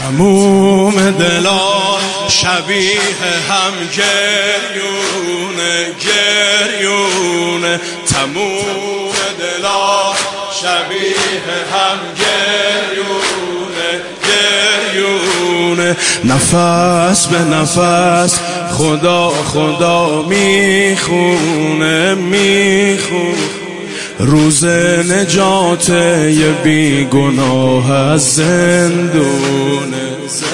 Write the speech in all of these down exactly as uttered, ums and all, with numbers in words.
تموم دلا شبیه هم گریونه گریونه، تموم دلا شبیه هم گریونه گریونه، نفس به نفس خدا خدا میخونه میخونه، روز نجات یه بیگناه از زندونه.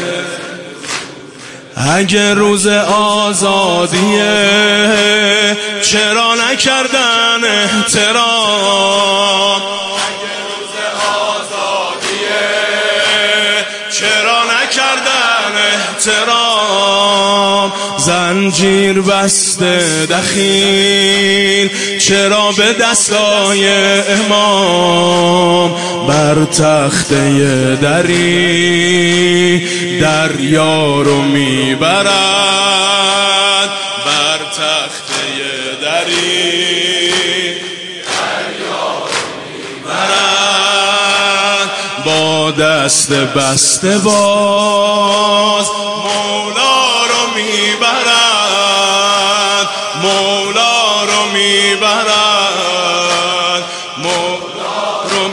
اگه روز آزادیه چرا نکردن احترام، اگه روز آزادیه چرا نکردن احترام، زنجیر بسته دخیل چرا به دستای امام، بر تخته دری دریا رو میبرد، بر تخته دری دریا رو میبرد، با دست بسته باز مولا رو میبرد، مولا رو میبرد، مولا رو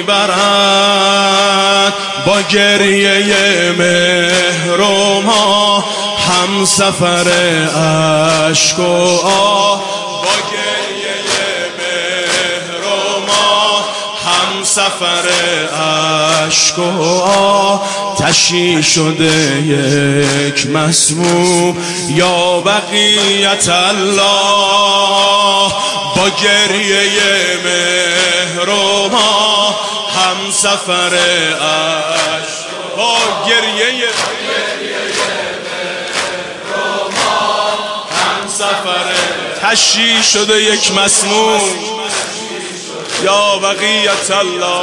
میبرد، با گریه مهر و ما هم سفر عشق و آه، با گریه مهر و ما هم سفر عشق و آه، تشییع شده یک مسموم یا بقیت الله، با گریه مهر و ما هم سفر عشق، با گریه مهر و ما هم سفر، تشییع شده یک مسموم یا بقیت الله،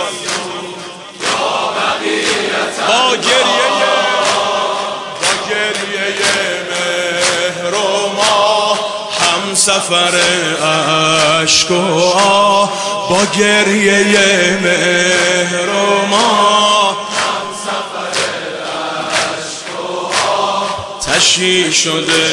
با گریه با گریه مهر و ما هم سفر عشق و آه، با گریه مهر و ما هم سفر عشق و آه، تشییع شده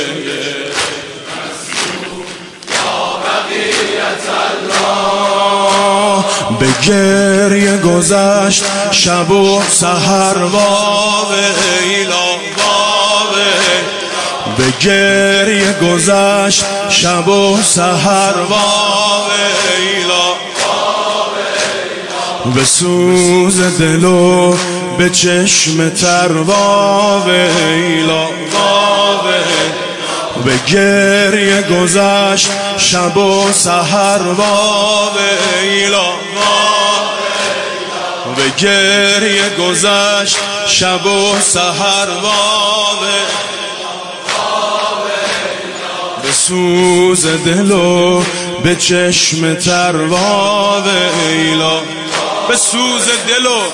یا بقیت الله، به گریه گذشت شب و سحر واویلا واویلا، به گریه گذشت شب و سحر واویلا واویلا، به سوز دل و به چشم تر واویلا واویلا، به گریه گذشت شب و سحر واویلا واویلا، به گریه گذشت شب و سحر واویلا واویلا، به سوز دل و به چشم تر واویلا، به سوز دل و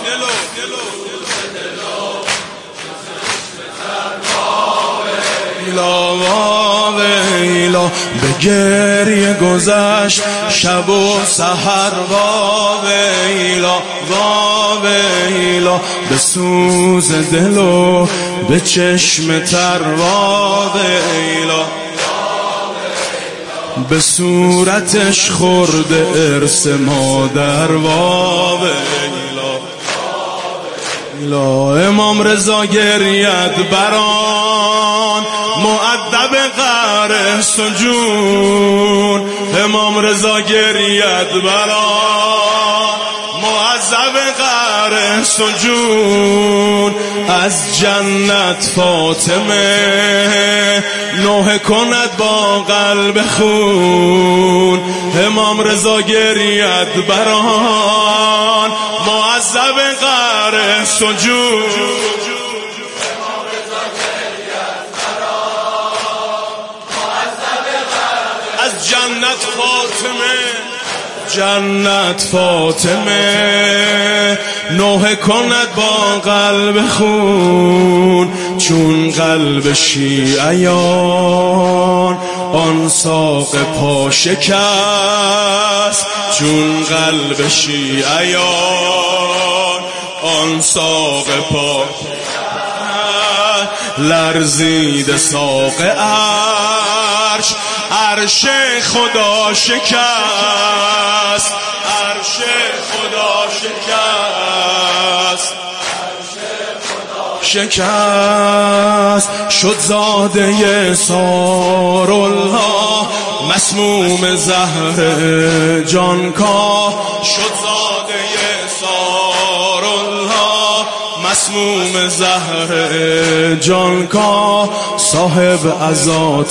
واویلا، به گریه گذشت شب و سحر واویلا واویلا، به سوز دل و به چشم تر واویلا، به صورتش خورده ارث مادر واویلا، امام رضا گرید بران مؤدب قهر سجون، امام رضا گرید بران معذب قهر سجون، از جنت فاطمه نوحه کند با قلب خون، امام رضا گرید بران معذب قهر سجون، از جنت فاطمه جنت فاطمه نوحه کند با قلب خون، چون قلب شیعیان آن ساق پا شکست، چون قلب شیعیان آن ساق پا لرزید ساق عرش، عرش خدا شکست، عرش خدا شکست، شکست. شد زاده سارالله مسموم زهر جانکاه، شد زاده سارالله مسموم زهر جانکاه. صاحب عزا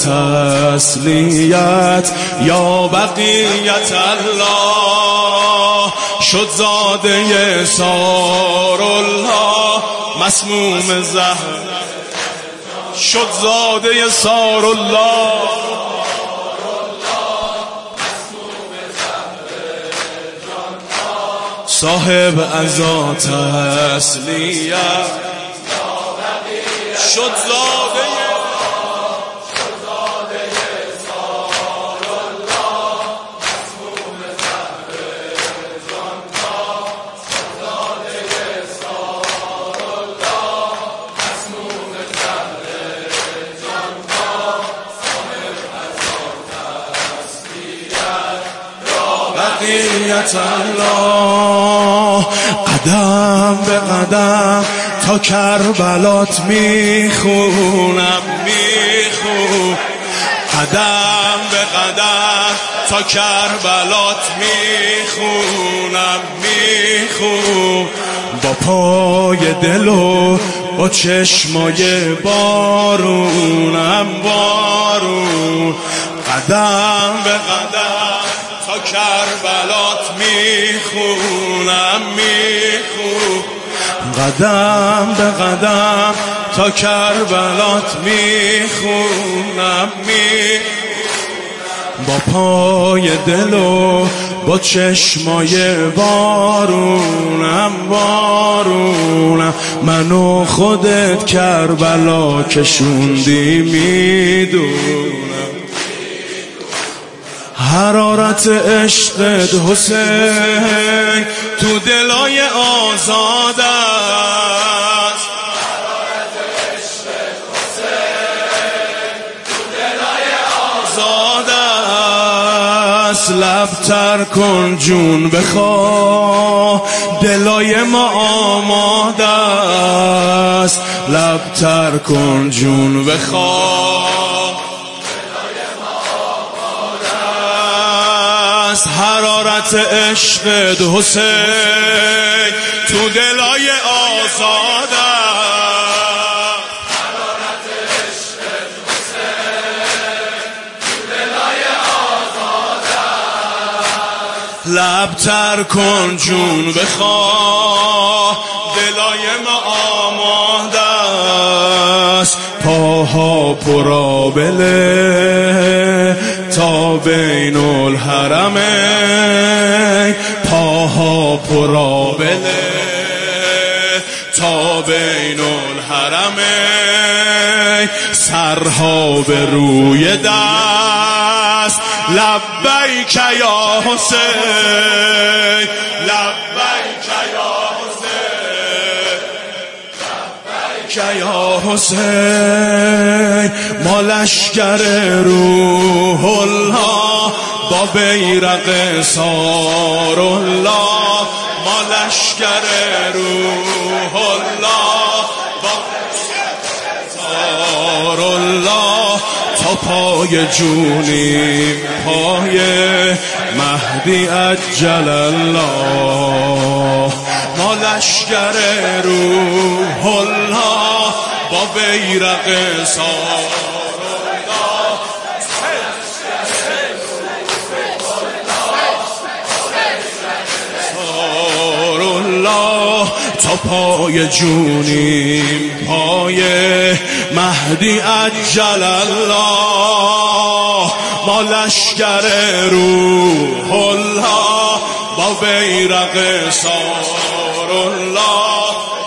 تسلیت یا بقیت الله، شد زاده سارالله مسموم زهر، شد زاده سارالله صاحب عزا تسلیت شد زاده بقیت الله. قدم به قدم تا کربلات میخونم میخونم، قدم به قدم تا کربلات میخونم میخونم. با پای دل و با چشمای بارونم بارون، قدم به قدم تا کربلات میخونم میخونم، قدم به قدم تا کربلات میخونم میخونم. با پای دل و با چشمای بارونم بارونم. منو خودت کربلا کشوندی میدونم، حرارت عشقت حسین تو دلای آزاد است، حرارت عشقت حسین تو دلای آزاد است. لب تر کن جون بخواه دلای ما آماده است، لب تر کن جون بخواه حرارت عشقت حسین تو دلای آزاد است، حرارت عشقت حسین تو دلای آزاد است. لب تر کن جون بخواه دلای ما آماده است. پاها پرآبله تا بین الحرمین، پاها پرآبله تا بین الحرمین. سرها به روی دست لبیک یا حسین، لبیک یا حسین، لبیک یا حسین. ما لشکر روح الله با بیرق سارالله، ما لشکر روح الله با سارالله. تا پای جونیم پای مهدی عجل الله، ما لشکر روح الله با بیرق سارالله. تا پای جونیم پای مهدی عجل الله، ما لشکر روح الله با بیرق سارالله.